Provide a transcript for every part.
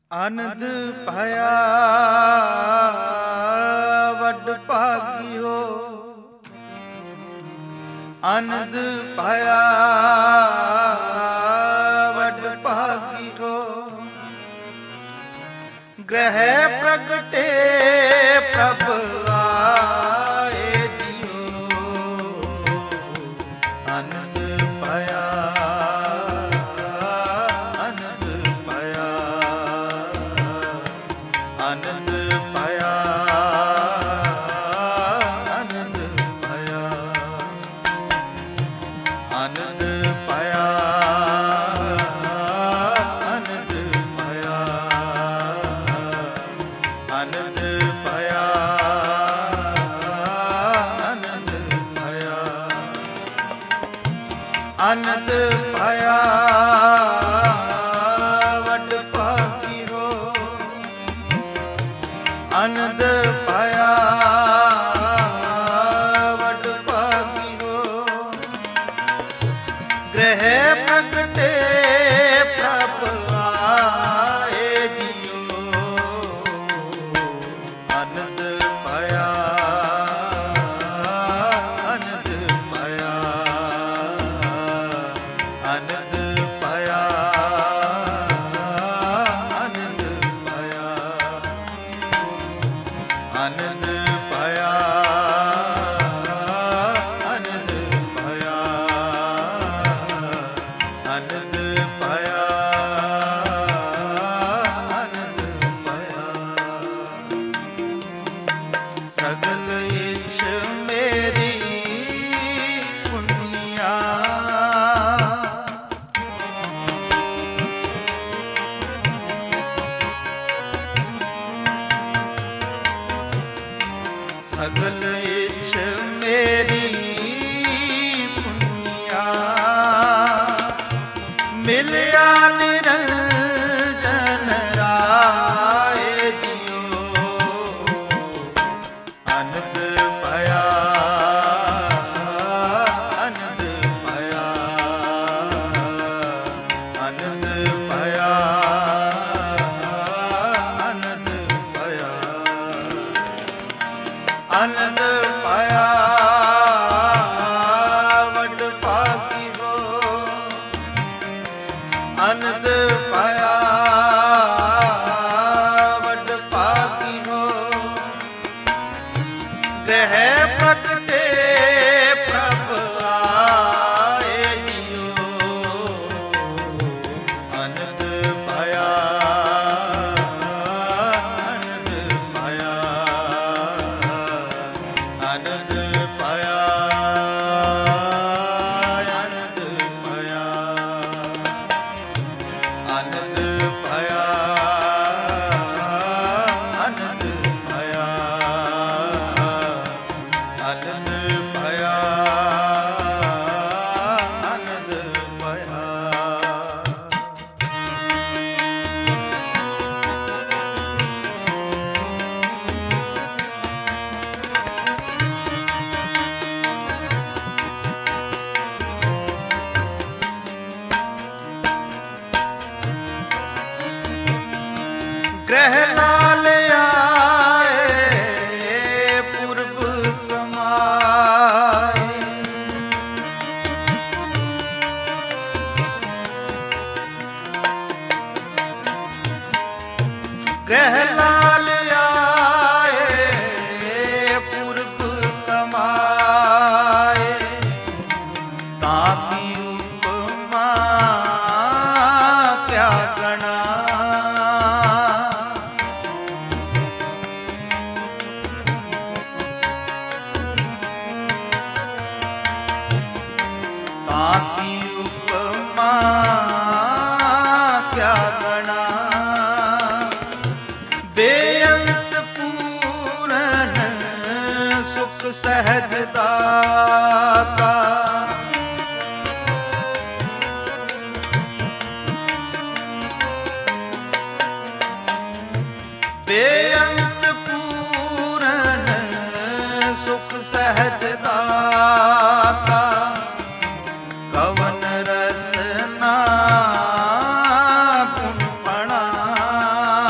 ਆਨੰਦ ਭਇਆ ਵੱਡ ਭਾਗਿਓ, ਆਨੰਦ ਭਇਆ ਵੱਡ ਭਾਗਿਓ। ਗ੍ਰਹਿ ਪ੍ਰਗਟੇ ਪ੍ਰਭ ਆਏ ਜੀਓ, ਆਨੰਦ ਭਇਆ ਆਨੰਦ ਭਇਆ ਆਨੰਦ ਭਇਆ ਆਨੰਦ ਭਇਆ ਆਨੰਦ ਭਇਆ ਆਨੰਦ ਭਇਆ ਆਨੰਦ ਭਇਆ ਆਨੰਦ ਭਇਆ ਆਨੰਦ ਭਇਆ ਵੱਡ ਭਾਗਿਓ, ਆਨੰਦ ਭਇਆ ਵੱਡ ਭਾਗਿਓ। ਗ੍ਰਹਿ ਪ੍ਰਗਟੇ ਪ੍ਰਭ ਆਏ ਜੀਓ, ਆਨੰਦ ਭਇਆ ਆਨੰਦ ਭਇਆ ਆਨੰਦ ਭਇਆ ਆਨੰਦ ਭਇਆ ਆਨੰਦ ਭਇਆ ਆਨੰਦ ਭਇਆ ਆਨੰਦ ਭਇਆ ਆਨੰਦ ਭਇਆ। ਸਗਲ ਇੱਛ ਮੇਰੀ ਪੁੰਨਿਆ, ਸਗਲ ਇੱਛ ਮੇਰੀ ਪੁੰਨਿਆ। ਮਿਲਿਆ ਨਿਰੰਜਨ ਰਾਏ ਜੀਓ, ਆਨੰਦ ਭਇਆ ਆਨੰਦ ਭਇਆ ਆਨੰਦ ਭਇਆ ਆਨੰਦ ਭਇਆ ਆਨੰਦ ਭਇਆ ਵੱਡ ਭਾਗਿਓ, ਆਨੰਦ ਭਇਆ ਵੱਡ ਭਾਗਿਓ। ਗ੍ਰਹਿ ਪ੍ਰਗਟੇ ਪ੍ਰਭ ਆਏ ਜੀਓ, ਆਨੰਦ ਭਇਆ ਆਨੰਦ ਭਇਆ ਆਨੰਦ ਭਇਆ ਆਨੰਦ ਭਇਆ ਆਨੰਦ ਭਇਆ ਆਨੰਦ ਭਇਆ ਆਨੰਦ ਭਇਆ ਆਨੰਦ ਭਇਆ। ਗ੍ਰਹਿ ਲਾਲ ਆਏ ਪੁਰਬ ਕਮਾਏ, ਗ੍ਰਹਿ ਲਾਲ ਆਏ ਪੁਰਬ ਕਮਾਏ। ਤਾਂ ਕੀ ਉਪਮਾ ਕਿਆ ਗਣਾ, ਤਾਂ ਕੀ ਉਪਮਾ ਕਿਆ ਗਣਾ। ਬੇਅੰਤ ਪੂਰਨ ਸੁਖ ਸਹਿਜ ਦਾਤਾ, ਬੇਅੰਤ ਪੂਰਨ ਸੁਖ ਸਹਿਜ ਦਾਤਾ। ਕਵਨ ਰਸਨਾ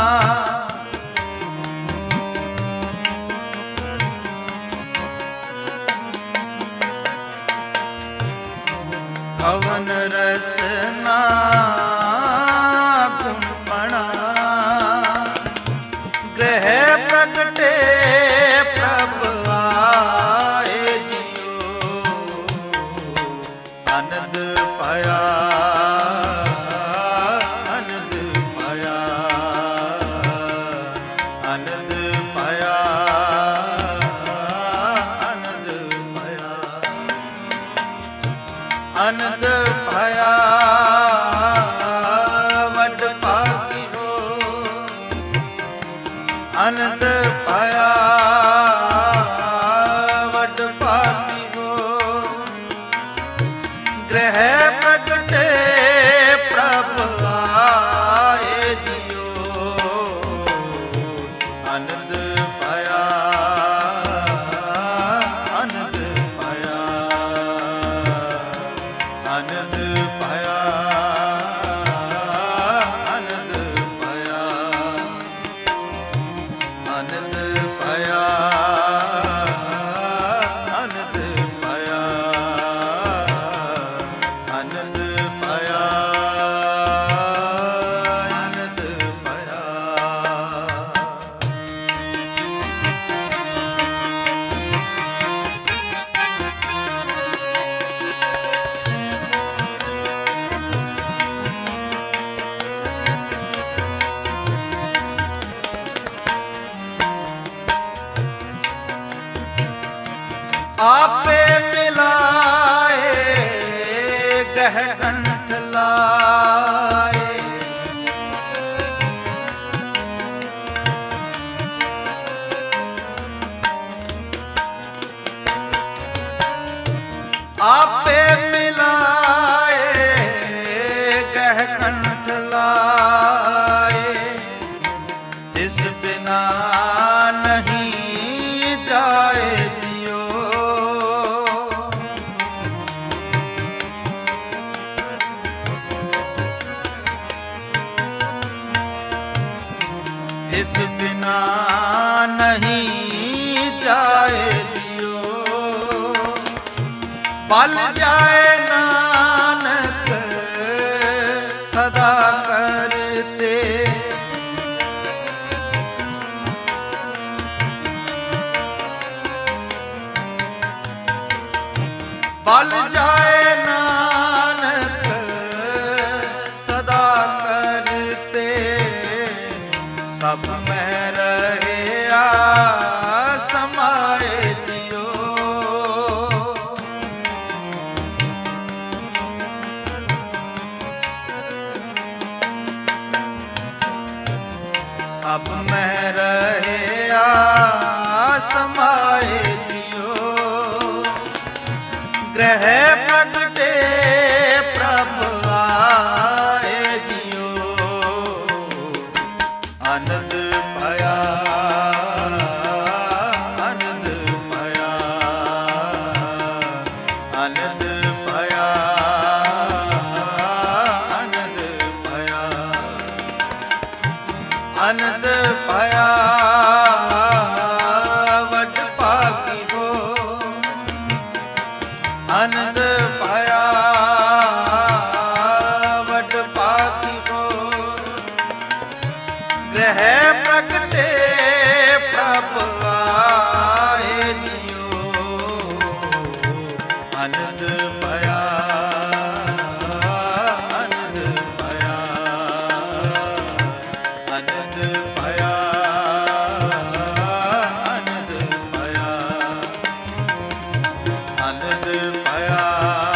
ਕਵਨ ਰਸਨਾ ਗੁੰਮਣਾ ਗ੍ਰਹਿ ਪ੍ਰਗਟੇ ਪ੍ਰਭ ਆਏ ਜਿਉ ਆਨੰਦ ਪਾਇਆ ਆਨੰਦ ਪਾਇਆ ਆਨੰਦ ਪਾਇਆ ਆਨੰਦ ਪਾਇਆ ਆਨੰਦ ਪਾਇਆ ਵੱਡ ਭਾਗੀ ਹੋ ਆਨੰਦ ਪਾਇਆ ਵੱਡ ਭਾਗੀ ਹੋ ਗ੍ਰਹਿ ਪ੍ਰਗਟੇ ਪ੍ਰਭ ਆਏ ਜਿਉ ਆਨੰਦ ਪਾਇਆ ਆਨੰਦ ਪਾਇਆ ਆਨੰਦ ਪਾਇਆ ਆਨੰਦ ਪਾਇਆ ਆਨੰਦ ਪਾਇਆ ਆਨੰਦ ਪਾਇਆ ਆਨੰਦ ਪਾਇਆ ਆਨੰਦ ਪਾਇਆ ਆਪੇ ਮਿਲਾਏ ਗਹਿ ਕੰਠ ਲਾਏ ਆਪੇ ਮਿਲਾਏ ਗਹਿ ਕੰਠ ਲਾਏ ਤਿਸ ਬਿਨਾ ਨਹੀਂ ਜਾਏ ਜਿਉ ਇਸ ਬਿਨਾ ਨਹੀਂ ਜਾਏ ਜਿਉ ਬਲ ਜਾਏ ਨਾਨਕ ਸਦਾ ਕਰਤੇ ਬਲ ਜਾਏ ਨਾਨਕ ਸਦਾ ਕਰਤੇ ਸਭ ਮਹਿ ਰਹਿਆ ਸਮਾਏ ਜਿਉ ਸਭ ਮਹਿ ਰਹਿਆ ਸਮਾਏ ਜਿਉ ਗ੍ਰਹਿ ਪ੍ਰਗਟੇ ਪ੍ਰਭ ਆਏ ਜਿਉ ਆਨੰਦ ਪਾਇਆ ਆਨੰਦ ਪਾਇਆ ਆਨੰਦ ਪਾਇਆ ਆਨੰਦ ਪਾਇਆ ਆਨੰਦ ਪਾਇਆ ਵੱਡ ਭਾਗੀ ਹੋ ਆਨੰਦ ਪਾਇਆ ਵੱਡ ਭਾਗੀ ਹੋ ਗ੍ਰਹਿ ਪ੍ਰਗਟੇ ਪ੍ਰਭ ਆਏ ਜਿਉ ਆਨੰਦ ਪਾਇਆ ਆਨੰਦ ਪਾਇਆ ਆਨੰਦ ਪਾਇਆ ਆਨੰਦ ਪਾਇਆ ਆਨੰਦ ਪਾਇਆ